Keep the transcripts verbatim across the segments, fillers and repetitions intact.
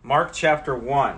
Mark chapter one.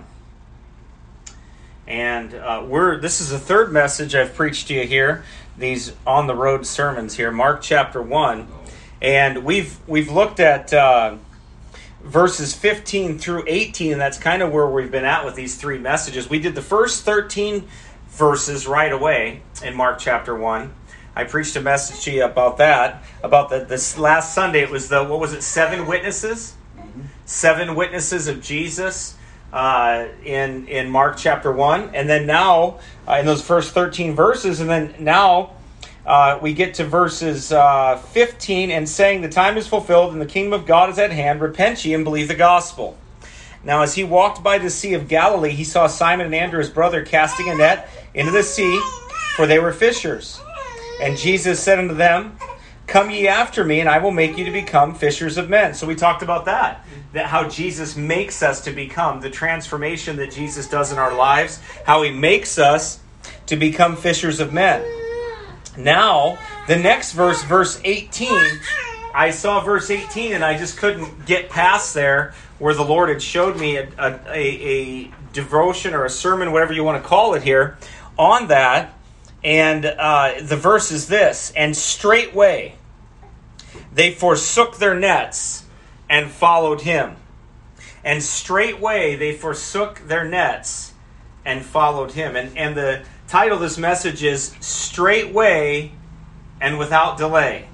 And uh, we're this is the third message I've preached to you here, these on the road sermons here, Mark chapter one. And we've we've looked at uh, verses fifteen through eighteen, and that's kind of where we've been at with these three messages. We did the first thirteen verses right away in Mark chapter one. I preached a message to you about that, about the this last Sunday. It was the, what was it, seven witnesses? Mm-hmm. Seven witnesses of Jesus uh, in, in Mark chapter one. And then now, uh, in those first thirteen verses, and then now uh, we get to verses uh, fifteen, and saying, the time is fulfilled and the kingdom of God is at hand. Repent ye and believe the gospel. Now as he walked by the sea of Galilee, he saw Simon and Andrew his brother casting a net into the sea, for they were fishers. And Jesus said unto them, come ye after me, and I will make you to become fishers of men. So we talked about that, that how Jesus makes us to become, the transformation that Jesus does in our lives, how he makes us to become fishers of men. Now, the next verse, verse eighteen, I saw verse eighteen and I just couldn't get past there, where the Lord had showed me a, a, a devotion or a sermon, whatever you want to call it here, on that. And uh, the verse is this: and straightway they forsook their nets and followed him. And straightway they forsook their nets and followed him. And, and the title of this message is Straightway and Without Delay.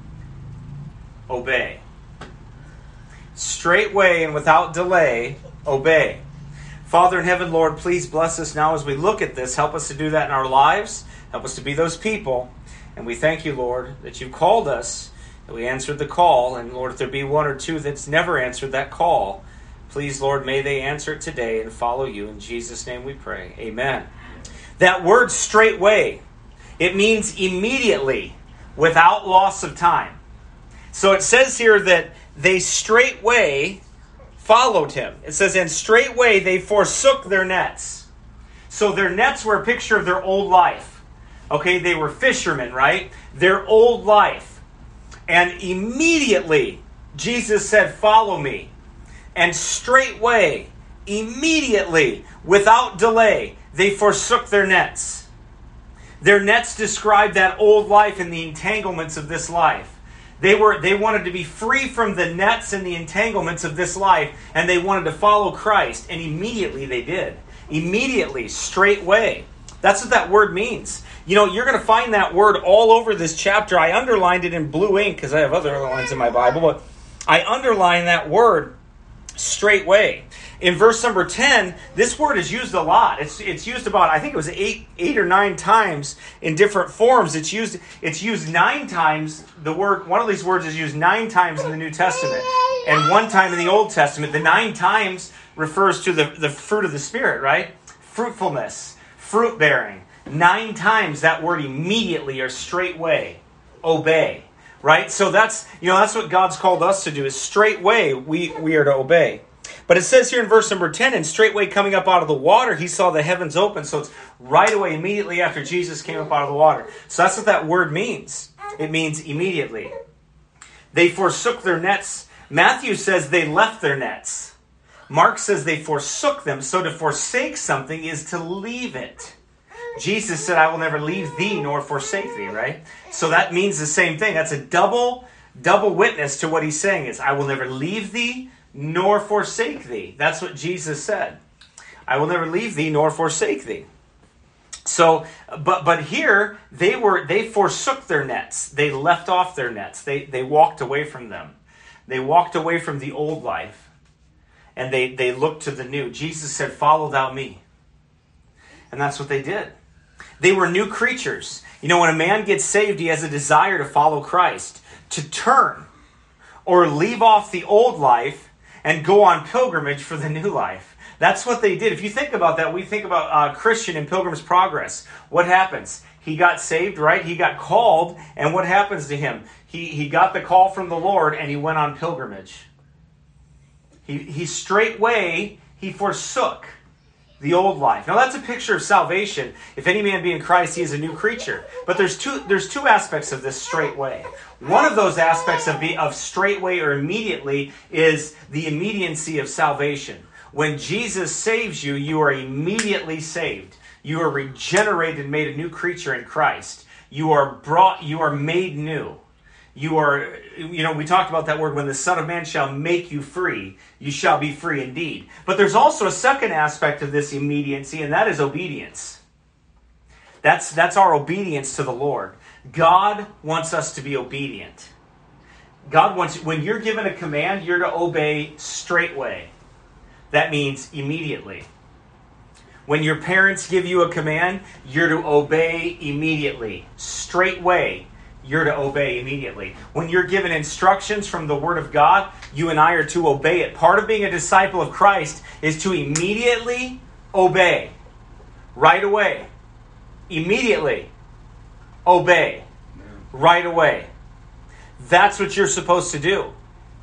Obey. Straightway and without delay, obey. Father in heaven, Lord, please bless us now as we look at this. Help us to do that in our lives. Help us to be those people. And we thank you, Lord, that you've called us, that we answered the call. And Lord, if there be one or two that's never answered that call, please, Lord, may they answer it today and follow you. In Jesus' name we pray. Amen. That word straightway, it means immediately, without loss of time. So it says here that they straightway followed him. It says, and straightway they forsook their nets. So their nets were a picture of their old life. Okay, they were fishermen, right? Their old life. And immediately, Jesus said, follow me. And straightway, immediately, without delay, they forsook their nets. Their nets described that old life and the entanglements of this life. They were they wanted to be free from the nets and the entanglements of this life, and they wanted to follow Christ, and immediately they did. Immediately, straightway. That's what that word means. You know, you're going to find that word all over this chapter. I underlined it in blue ink because I have other underlines in my Bible, but I underlined that word straightway. In verse number ten, this word is used a lot. It's it's used about, I think it was eight eight or nine times in different forms. It's used it's used nine times. The word one of these words is used nine times in the New Testament and one time in the Old Testament. The nine times refers to the, the fruit of the Spirit, right? Fruitfulness, fruit bearing. Nine times that word immediately or straightway, obey. Right? So that's you know that's what God's called us to do, is straightway we, we are to obey. But it says here in verse number ten, and straightway coming up out of the water, he saw the heavens open. So it's right away, immediately after Jesus came up out of the water. So that's what that word means. It means immediately. They forsook their nets. Matthew says they left their nets. Mark says they forsook them. So to forsake something is to leave it. Jesus said, I will never leave thee nor forsake thee, right? So that means the same thing. That's a double, double witness to what he's saying is, I will never leave thee nor forsake thee. That's what Jesus said. I will never leave thee nor forsake thee. So, but but here they were they forsook their nets. They left off their nets. They they walked away from them. They walked away from the old life, and they they looked to the new. Jesus said, "Follow thou me," and that's what they did. They were new creatures. You know, when a man gets saved, he has a desire to follow Christ, to turn or leave off the old life and go on pilgrimage for the new life. That's what they did. If you think about that, we think about uh, Christian in Pilgrim's Progress. What happens? He got saved, right? He got called, and what happens to him? He he got the call from the Lord, and he went on pilgrimage. He he straightway, he forsook the old life. Now that's a picture of salvation. If any man be in Christ, he is a new creature. But there's two there's two aspects of this straightway. One of those aspects of be of straightway or immediately is the immediacy of salvation. When Jesus saves you, you are immediately saved. You are regenerated and made a new creature in Christ. You are brought, you are made new. You are, you know, we talked about that word, when the Son of Man shall make you free, you shall be free indeed. But there's also a second aspect of this immediacy, and that is obedience. That's, that's our obedience to the Lord. God wants us to be obedient. God wants, when you're given a command, you're to obey straightway. That means immediately. When your parents give you a command, you're to obey immediately. Straightway, you're to obey immediately. When you're given instructions from the Word of God, you and I are to obey it. Part of being a disciple of Christ is to immediately obey. Right away. Immediately obey. Right away. That's what you're supposed to do.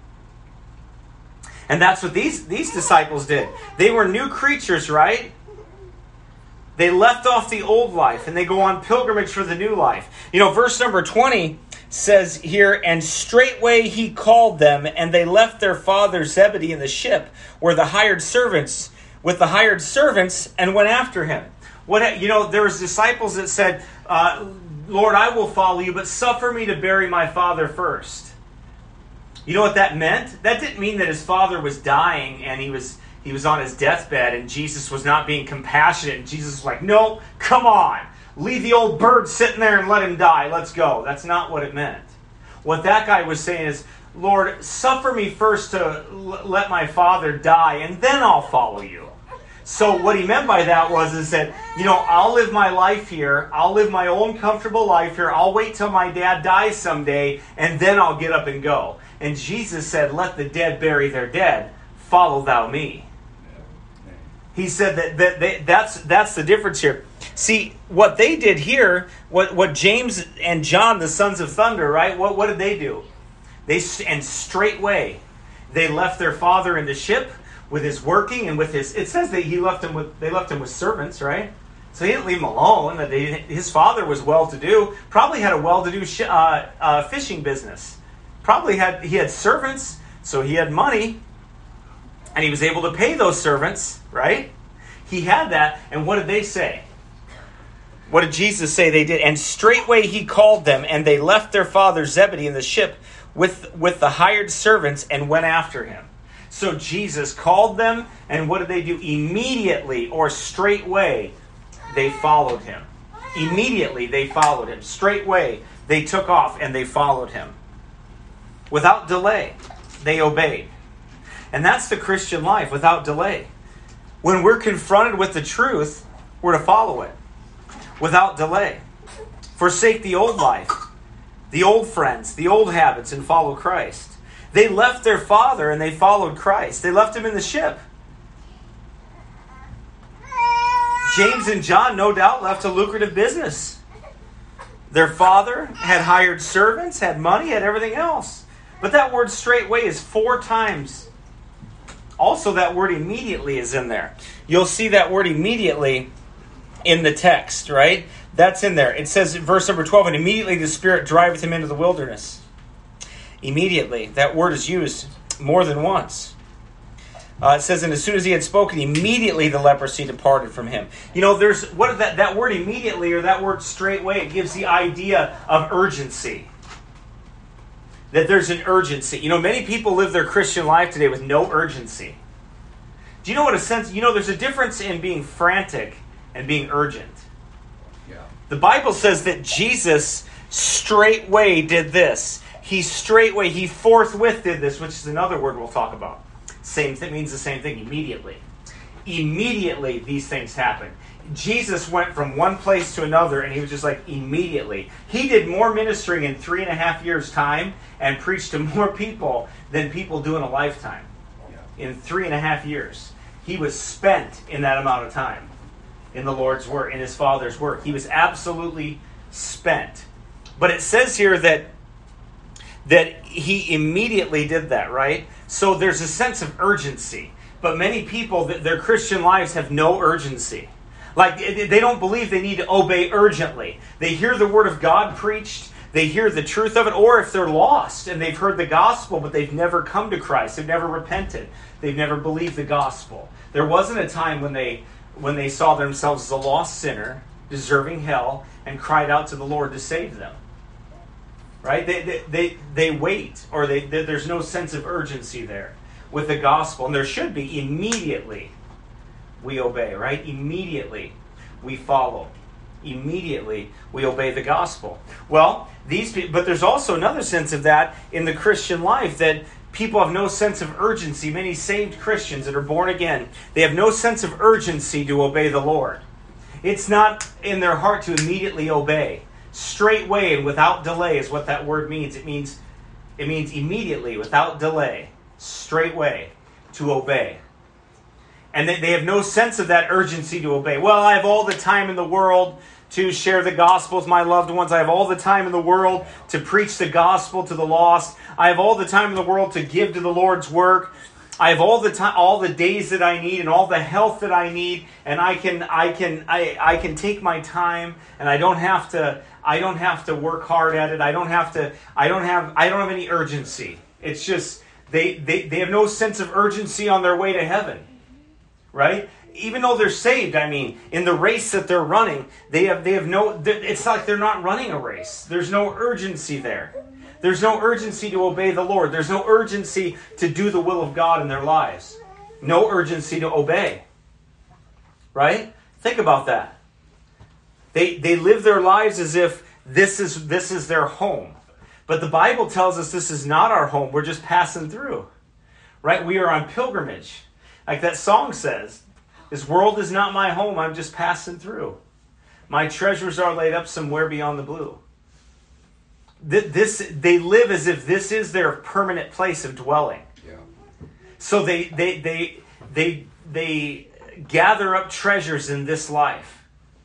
And that's what these, these disciples did. They were new creatures, right? They left off the old life and they go on pilgrimage for the new life. You know, verse number twenty says here, and straightway he called them, and they left their father Zebedee in the ship, where the hired servants, with the hired servants, and went after him. What, you know, there was disciples that said, uh, Lord, I will follow you, but suffer me to bury my father first. You know what that meant? That didn't mean that his father was dying and he was he was on his deathbed and Jesus was not being compassionate. And Jesus was like, no, come on. Leave the old bird sitting there and let him die. Let's go. That's not what it meant. What that guy was saying is, Lord, suffer me first to l- let my father die, and then I'll follow you. So what he meant by that was is that, you know, I'll live my life here. I'll live my own comfortable life here. I'll wait till my dad dies someday, and then I'll get up and go. And Jesus said, let the dead bury their dead. Follow thou me. He said that, that they, that's that's the difference here. See, what they did here, what, what James and John, the sons of thunder, right? What, what did they do? They and straightway, they left their father in the ship with his working and with his. It says that he left him with. They left him with servants, right? So he didn't leave him alone. That they, his father was well-to-do. Probably had a well-to-do sh- uh, uh, fishing business. Probably had he had servants, so he had money, and he was able to pay those servants, right? He had that, and what did they say? What did Jesus say they did? And straightway he called them, and they left their father Zebedee in the ship with, with the hired servants and went after him. So Jesus called them, and what did they do? Immediately, or straightway, they followed him. Immediately they followed him. Straightway they took off and they followed him. Without delay, they obeyed. And that's the Christian life, without delay. When we're confronted with the truth, we're to follow it. Without delay. Forsake the old life, the old friends, the old habits, and follow Christ. They left their father and they followed Christ. They left him in the ship. James and John, no doubt, left a lucrative business. Their father had hired servants, had money, had everything else. But that word straightway is four times. Also, that word immediately is in there. You'll see that word immediately in the text, right? That's in there. It says in verse number twelve, and immediately the Spirit driveth him into the wilderness. Immediately. That word is used more than once. Uh, it says, and as soon as he had spoken, immediately the leprosy departed from him. You know, there's what that, that word immediately, or that word straightway, it gives the idea of urgency. That there's an urgency. You know, many people live their Christian life today with no urgency. Do you know what a sense, you know, there's a difference in being frantic and being urgent. Yeah. The Bible says that Jesus straightway did this. He straightway, he forthwith did this, which is another word we'll talk about. Same thing, means the same thing, immediately. Immediately these things happen. Jesus went from one place to another, and he was just like, immediately. He did more ministering in three and a half years' time and preached to more people than people do in a lifetime. Yeah. In three and a half years. He was spent in that amount of time in the Lord's work, in his Father's work. He was absolutely spent. But it says here that, that he immediately did that, right? So there's a sense of urgency. But many people, their Christian lives have no urgency. Like, they don't believe they need to obey urgently. They hear the word of God preached. they hear the truth of it, or if they're lost and they've heard the gospel, but they've never come to Christ, they've never repented, they've never believed the gospel. There wasn't a time when they when they saw themselves as a lost sinner, deserving hell, and cried out to the Lord to save them. Right? They they they, they wait, or they, they there's no sense of urgency there with the gospel, and there should be. Immediately we obey, right? Immediately we follow. Immediately we obey the gospel. Well, these people, but there's also another sense of that in the Christian life, that people have no sense of urgency. Many saved Christians that are born again, they have no sense of urgency to obey the Lord. It's not in their heart to immediately obey. Straightway and without delay is what that word means. It means it means immediately, without delay, straightway, to obey. And they, they have no sense of that urgency to obey. Well, I have all the time in the world to share the gospel with my loved ones. I have all the time in the world to preach the gospel to the lost. I have all the time in the world to give to the Lord's work. I have all the time, all the days that I need, and all the health that I need, and I can, I can, I, I can take my time, and I don't have to, I don't have to work hard at it. I don't have to, I don't have, I don't have any urgency. It's just they, they, they have no sense of urgency on their way to heaven, right? Even though they're saved, I mean, in the race that they're running, they have, they have no. It's like they're not running a race. There's no urgency there. There's no urgency to obey the Lord. There's no urgency to do the will of God in their lives. No urgency to obey. Right? Think about that. They they live their lives as if this is this is their home. But the Bible tells us this is not our home. We're just passing through. Right? We are on pilgrimage. Like that song says, this world is not my home. I'm just passing through. My treasures are laid up somewhere beyond the blue. This, they live as if this is their permanent place of dwelling. Yeah. So they they they they they gather up treasures in this life,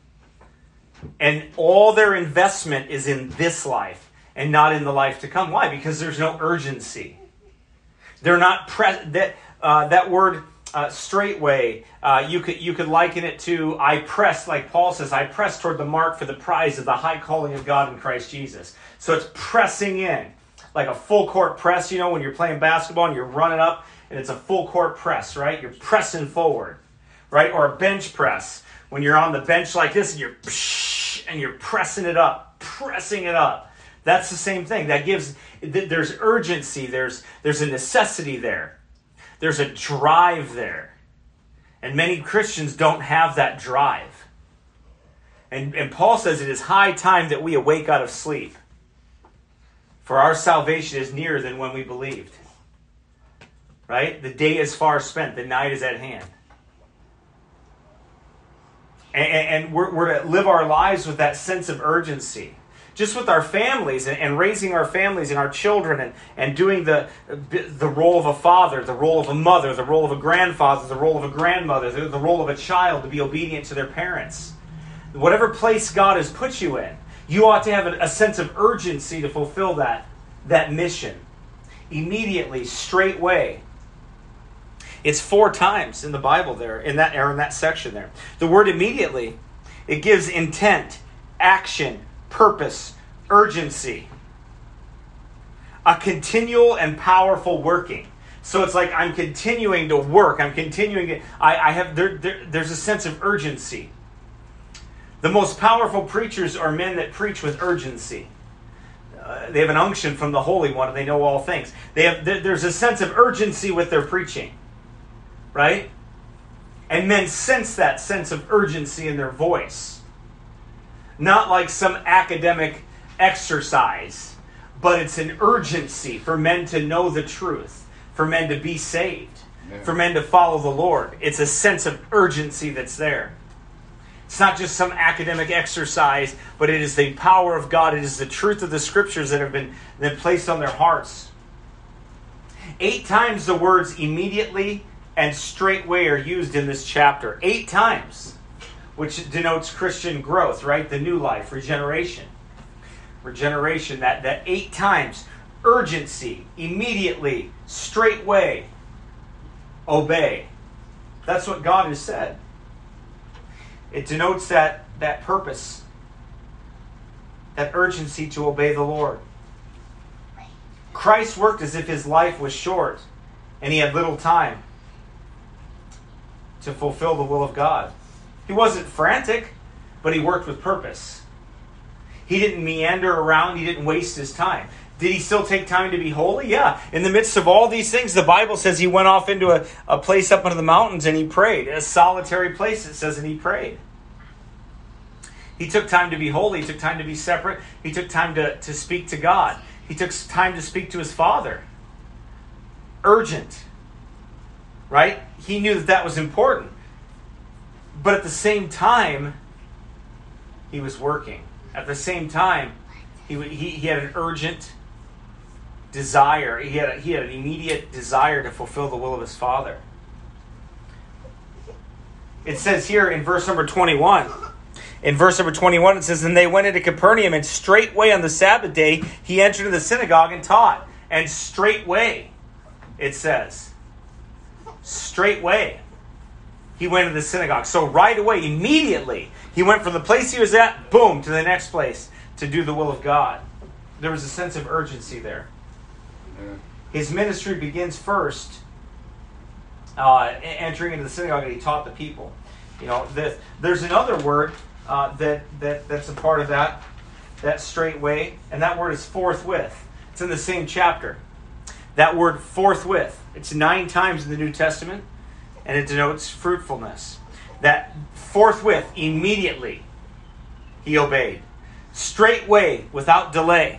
and all their investment is in this life and not in the life to come. Why? Because there's no urgency. They're not pre- that uh, that word uh, straightway. Uh, you could you could liken it to I press, like Paul says, I press toward the mark for the prize of the high calling of God in Christ Jesus. So it's pressing in, like a full court press, you know, when you're playing basketball and you're running up and it's a full court press, right? You're pressing forward, right? Or a bench press, when you're on the bench like this and you're and you're pressing it up, pressing it up. That's the same thing. That gives, there's urgency, there's there's a necessity there. There's a drive there. And many Christians don't have that drive. And, and Paul says it is high time that we awake out of sleep. For our salvation is nearer than when we believed. Right? The day is far spent. The night is at hand. And, and we're, we're to live our lives with that sense of urgency. Just with our families and, and raising our families and our children and, and doing the, the role of a father, the role of a mother, the role of a grandfather, the role of a grandmother, the, the role of a child to be obedient to their parents. Whatever place God has put you in, you ought to have a, a sense of urgency to fulfill that, that mission. Immediately, straightway. It's four times in the Bible there, in that, or in that section there. The word immediately, it gives intent, action, purpose, urgency. A continual and powerful working. So it's like I'm continuing to work. I'm continuing to, I, I have, there, there, there's a sense of urgency. The most powerful preachers are men that preach with urgency. Uh, they have an unction from the Holy One and they know all things. They have, there, there's a sense of urgency with their preaching. Right? And men sense that sense of urgency in their voice. Not like some academic exercise, but it's an urgency for men to know the truth, for men to be saved, yeah. For men to follow the Lord. It's a sense of urgency that's there. It's not just some academic exercise, but it is the power of God. It is the truth of the Scriptures that have been, that placed on their hearts. Eight times the words immediately and straightway are used in this chapter. Eight times. Which denotes Christian growth, right? The new life, regeneration. Regeneration, that, that eight times. Urgency, immediately, straightway, obey. That's what God has said. It denotes that, that purpose. that urgency to obey the Lord. Christ worked as if his life was short and he had little time to fulfill the will of God. He wasn't frantic, but he worked with purpose. He didn't meander around. He didn't waste his time. Did he still take time to be holy? Yeah. In the midst of all these things, the Bible says he went off into a, a place up into the mountains and he prayed. A solitary place, it says, and he prayed. He took time to be holy. He took time to be separate. He took time to, to speak to God. He took time to speak to his Father. Urgent. Right? He knew that that was important. But at the same time, he was working. At the same time, he he, he had an urgent desire. He had a, he had an immediate desire to fulfill the will of his Father. It says here in verse number twenty-one. In verse number twenty-one, it says, "And they went into Capernaum, and straightway on the Sabbath day he entered into the synagogue and taught." And straightway, it says, straightway, he went to the synagogue. So right away, immediately, he went from the place he was at, boom, to the next place to do the will of God. There was a sense of urgency there. Yeah. His ministry begins first uh, entering into the synagogue, and he taught the people. You know, the, there's another word uh, that that that's a part of that that straightway, and that word is forthwith. It's in the same chapter. That word forthwith. It's nine times in the New Testament, and it denotes fruitfulness. That forthwith, immediately, he obeyed. Straightway, without delay.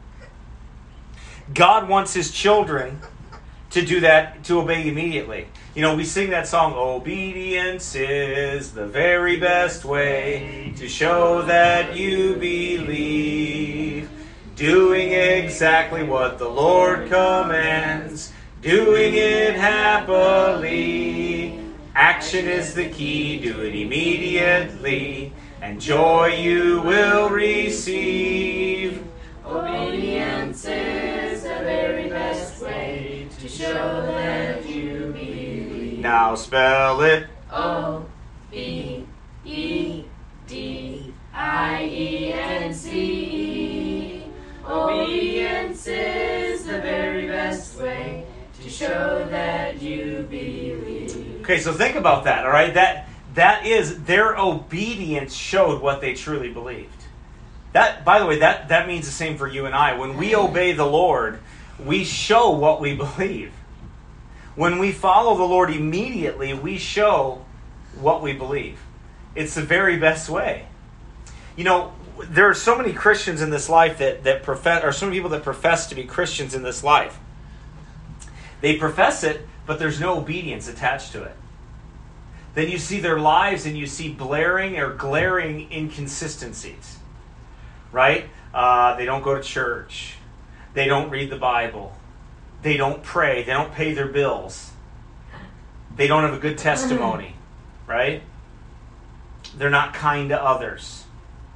God wants his children to do that, to obey immediately. You know, we sing that song, "Obedience is the very best way to show that you believe. Doing exactly what the Lord commands, doing it happily. Action is the key, do it immediately, and joy you will receive." Obedience is the very best way to show that you believe. Now spell it. O B E D I E N C. Obedience is the very best way to show that you believe. Okay, so think about that, all right? That that is, their obedience showed what they truly believed. That, by the way, that, that means the same for you and I. When we obey the Lord, we show what we believe. When we follow the Lord immediately, we show what we believe. It's the very best way. You know, there are so many Christians in this life that, that profess, or so many people that profess to be Christians in this life. They profess it, but there's no obedience attached to it. Then you see their lives and you see blaring or glaring inconsistencies. Right? Uh, they don't go to church. They don't read the Bible. They don't pray. They don't pay their bills. They don't have a good testimony. Right? They're not kind to others.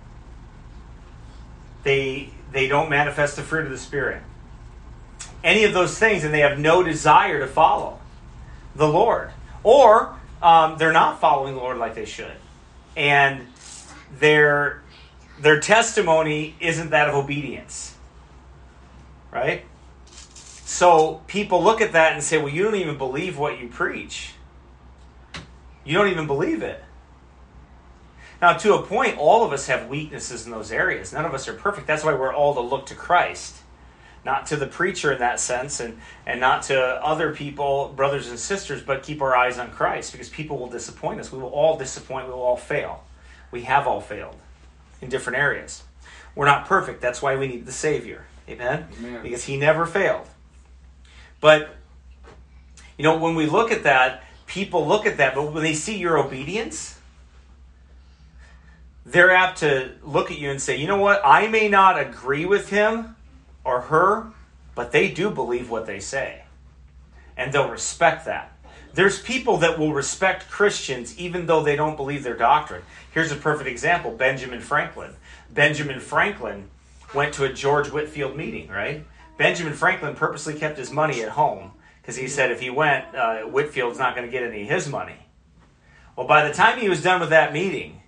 They, they don't manifest the fruit of the Spirit. Any of those things, and they have no desire to follow the Lord. Or um, they're not following the Lord like they should. And they're... Their testimony isn't that of obedience. Right? So people look at that and say, well, you don't even believe what you preach. You don't even believe it. Now, to a point, all of us have weaknesses in those areas. None of us are perfect. That's why we're all to look to Christ. Not to the preacher in that sense, and, and not to other people, brothers and sisters, but keep our eyes on Christ, because people will disappoint us. We will all disappoint. We will all fail. We have all failed in different areas. We're not perfect. That's why we need the Savior. Amen? Amen? Because he never failed. But, you know, when we look at that, people look at that, but when they see your obedience, they're apt to look at you and say, you know what? I may not agree with him or her, but they do believe what they say. And they'll respect that. There's people that will respect Christians even though they don't believe their doctrine. Here's a perfect example, Benjamin Franklin. Benjamin Franklin went to a George Whitefield meeting, right? Benjamin Franklin purposely kept his money at home because he said if he went, uh, Whitefield's not going to get any of his money. Well, by the time he was done with that meeting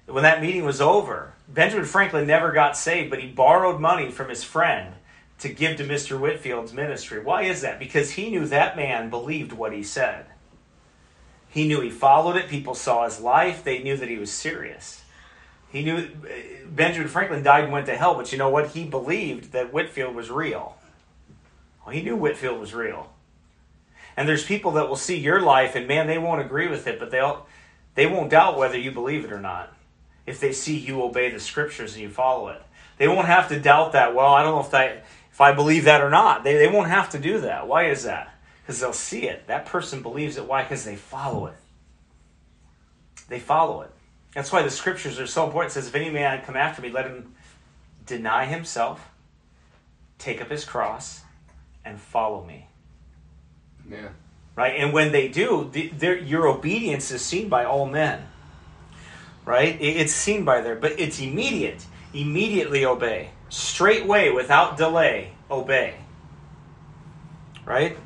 when that meeting was over, Benjamin Franklin never got saved, but he borrowed money from his friend to give to Mister Whitfield's ministry. Why is that? Because he knew that man believed what he said. He knew he followed it. People saw his life. They knew that he was serious. He knew Benjamin Franklin died and went to hell, but you know what? He believed that Whitfield was real. Well, he knew Whitfield was real. And there's people that will see your life, and man, they won't agree with it, but they'll they won't doubt whether you believe it or not. If they see you obey the scriptures and you follow it, they won't have to doubt that. Well, I don't know if I if I believe that or not. They they won't have to do that. Why is that? Because they'll see it. That person believes it. Why? Because they follow it. They follow it. That's why the scriptures are so important. It says, if any man come after me, let him deny himself, take up his cross, and follow me. Yeah. Right? And when they do, the, your obedience is seen by all men. Right? It's seen by there, but it's immediate. Immediately obey. Straightway, without delay, obey. Right?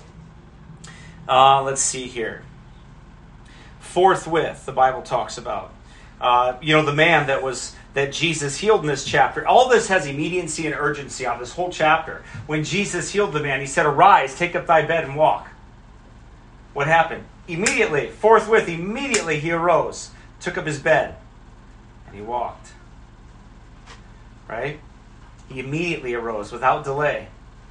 Uh, let's see here. Forthwith, the Bible talks about. Uh, you know, the man that was that Jesus healed in this chapter. All this has immediacy and urgency on this whole chapter. When Jesus healed the man, he said, arise, take up thy bed and walk. What happened? Immediately, forthwith, immediately he arose, took up his bed, and he walked. Right? He immediately arose without delay.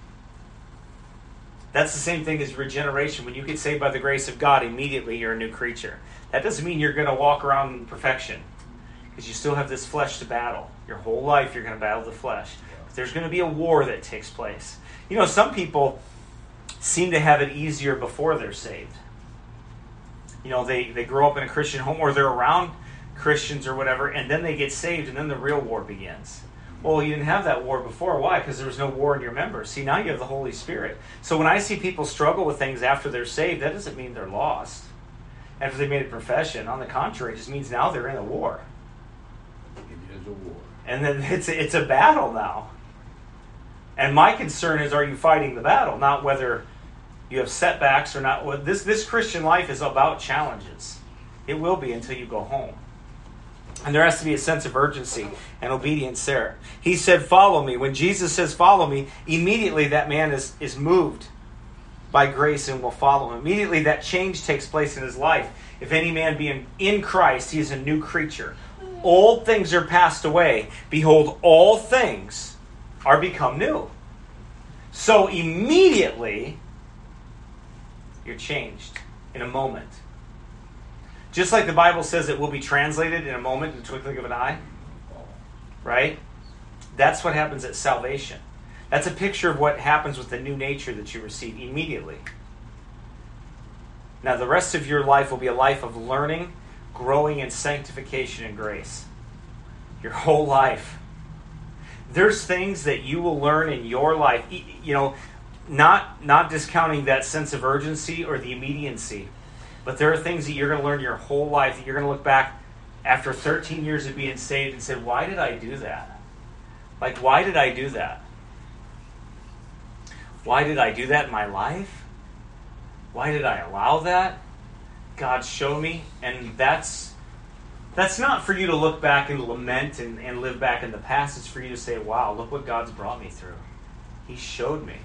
That's the same thing as regeneration. When you get saved by the grace of God, immediately you're a new creature. That doesn't mean you're going to walk around in perfection, because you still have this flesh to battle. Your whole life you're going to battle the flesh. But there's going to be a war that takes place. You know, some people seem to have it easier before they're saved. You know, they, they grow up in a Christian home, or they're around Christians or whatever, and then they get saved, and then the real war begins. Well, you didn't have that war before. Why? Because there was no war in your members. See, now you have the Holy Spirit. So when I see people struggle with things after they're saved, that doesn't mean they're lost. After they made a profession, on the contrary, it just means now they're in a war. It is a war. And then it's a, it's a battle now. And my concern is, are you fighting the battle? Not whether you have setbacks or not. This, this Christian life is about challenges. It will be until you go home. And there has to be a sense of urgency and obedience there. He said, follow me. When Jesus says, follow me, immediately that man is, is moved by grace and will follow him. Immediately that change takes place in his life. If any man be in, in Christ, he is a new creature. Old things are passed away. Behold, all things are become new. So immediately, you're changed in a moment. Just like the Bible says it will be translated in a moment, in the twinkling of an eye. Right? That's what happens at salvation. That's a picture of what happens with the new nature that you receive immediately. Now, the rest of your life will be a life of learning, growing in sanctification and grace. Your whole life. There's things that you will learn in your life, you know, not, not discounting that sense of urgency or the immediacy. But there are things that you're going to learn your whole life that you're going to look back after thirteen years of being saved and say, why did I do that? Like, why did I do that? Why did I do that in my life? Why did I allow that? God showed me. And that's that's not for you to look back and lament and, and live back in the past. It's for you to say, wow, look what God's brought me through. He showed me.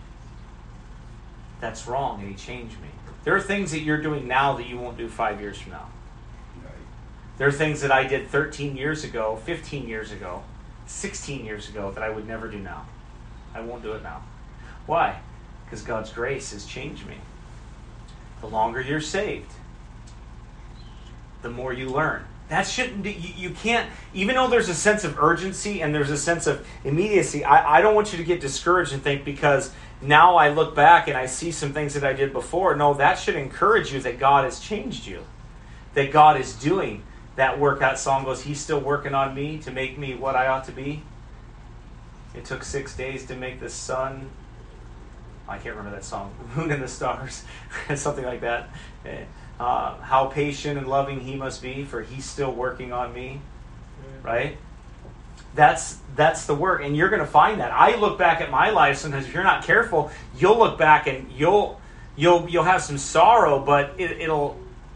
That's wrong, and he changed me. There are things that you're doing now that you won't do five years from now. Right. There are things that I did thirteen years ago, fifteen years ago, sixteen years ago that I would never do now. I won't do it now. Why? Because God's grace has changed me. The longer you're saved, the more you learn. That shouldn't be, you, you can't, even though there's a sense of urgency and there's a sense of immediacy, I, I don't want you to get discouraged and think because now I look back and I see some things that I did before. No, that should encourage you that God has changed you. That God is doing that work. That song goes, he's still working on me to make me what I ought to be. It took six days to make the sun. I can't remember that song. Moon and the stars. Something like that. Uh, how patient and loving he must be, for he's still working on me. Right? That's that's the work, and you're going to find that. I look back at my life sometimes. If you're not careful, you'll look back and you'll you'll you'll have some sorrow, but it, it'll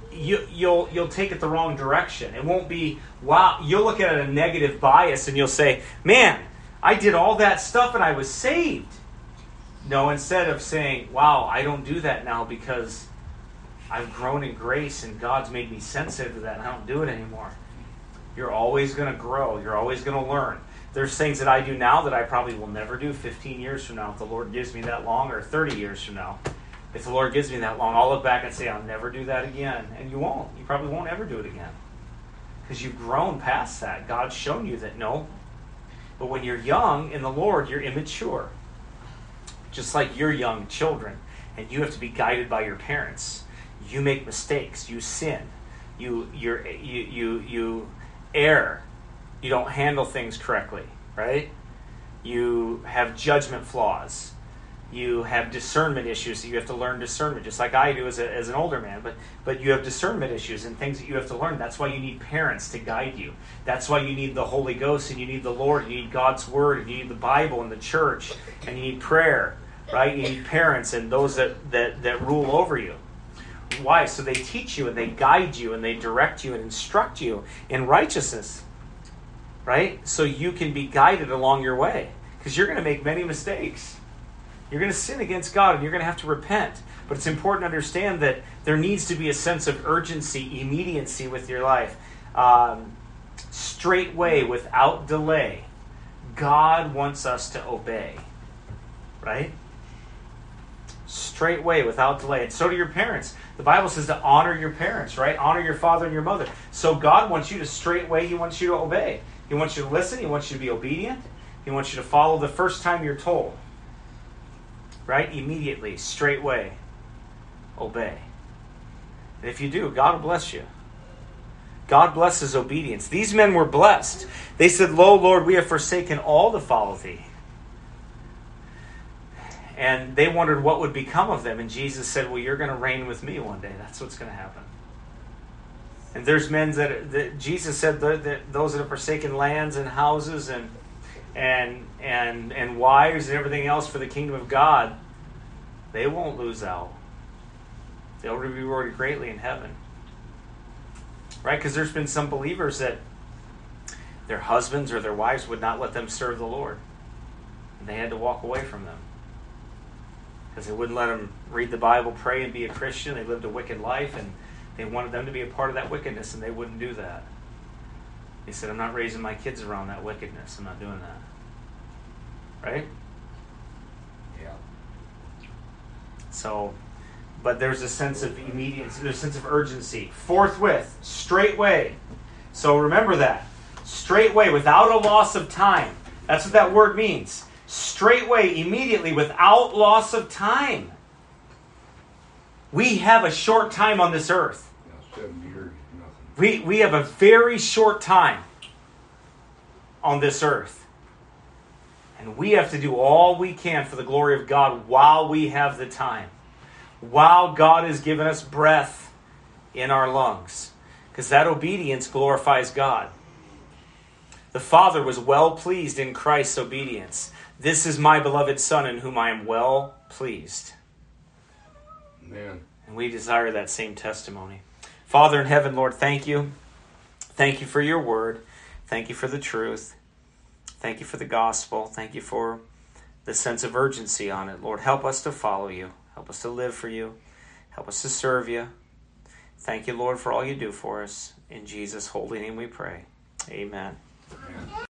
you, you'll you'll take it the wrong direction. It won't be, wow, you'll look at it a negative bias and you'll say, man, I did all that stuff and I was saved. No, instead of saying, wow, I don't do that now because I've grown in grace and God's made me sensitive to that and I don't do it anymore. You're always going to grow. You're always going to learn. There's things that I do now that I probably will never do fifteen years from now if the Lord gives me that long, or thirty years from now. If the Lord gives me that long, I'll look back and say, I'll never do that again. And you won't. You probably won't ever do it again. Because you've grown past that. God's shown you that no. But when you're young in the Lord, you're immature. Just like you're young children. And you have to be guided by your parents. You make mistakes. You sin. You you're, you you you err. You don't handle things correctly, right? You have judgment flaws. You have discernment issues that you have to learn discernment, just like I do as, a, as an older man. But but you have discernment issues and things that you have to learn. That's why you need parents to guide you. That's why you need the Holy Ghost and you need the Lord. You need God's Word and you need the Bible and the church. And you need prayer, right? You need parents and those that, that, that rule over you. Why? So they teach you and they guide you and they direct you and instruct you in righteousness. Right? So you can be guided along your way. Because you're going to make many mistakes. You're going to sin against God and you're going to have to repent. But it's important to understand that there needs to be a sense of urgency, immediacy with your life. Um, straightway, without delay. God wants us to obey. Right? Straightway, without delay. And so do your parents. The Bible says to honor your parents, right? Honor your father and your mother. So God wants you to straightway, He wants you to obey. He wants you to listen. He wants you to be obedient. He wants you to follow the first time you're told. Right? Immediately, straightway, obey. And if you do, God will bless you. God blesses obedience. These men were blessed. They said, Lo, Lord, we have forsaken all to follow Thee. And they wondered what would become of them. And Jesus said, well, you're going to reign with me one day. That's what's going to happen. And there's men that, that Jesus said that, that those that have forsaken lands and houses and and and and wives and everything else for the kingdom of God, they won't lose out. They'll be rewarded greatly in heaven. Right? Because there's been some believers that their husbands or their wives would not let them serve the Lord. And they had to walk away from them. Because they wouldn't let them read the Bible, pray, and be a Christian. They lived a wicked life, and they wanted them to be a part of that wickedness, and they wouldn't do that. They said, I'm not raising my kids around that wickedness. I'm not doing that. Right? Yeah. So, but there's a sense of immediacy, there's a sense of urgency. Forthwith, straightway. So remember that. Straightway, without a loss of time. That's what that word means. Straightway, immediately, without loss of time. We have a short time on this earth. Yeah, seven years, nothing. We, we have a very short time on this earth. And we have to do all we can for the glory of God while we have the time. While God has given us breath in our lungs. Because that obedience glorifies God. The Father was well pleased in Christ's obedience. This is my beloved Son in whom I am well pleased. Amen. And we desire that same testimony. Father in heaven, Lord, thank you. Thank you for your word. Thank you for the truth. Thank you for the gospel. Thank you for the sense of urgency on it. Lord, help us to follow you. Help us to live for you. Help us to serve you. Thank you, Lord, for all you do for us. In Jesus' holy name we pray. Amen. Amen.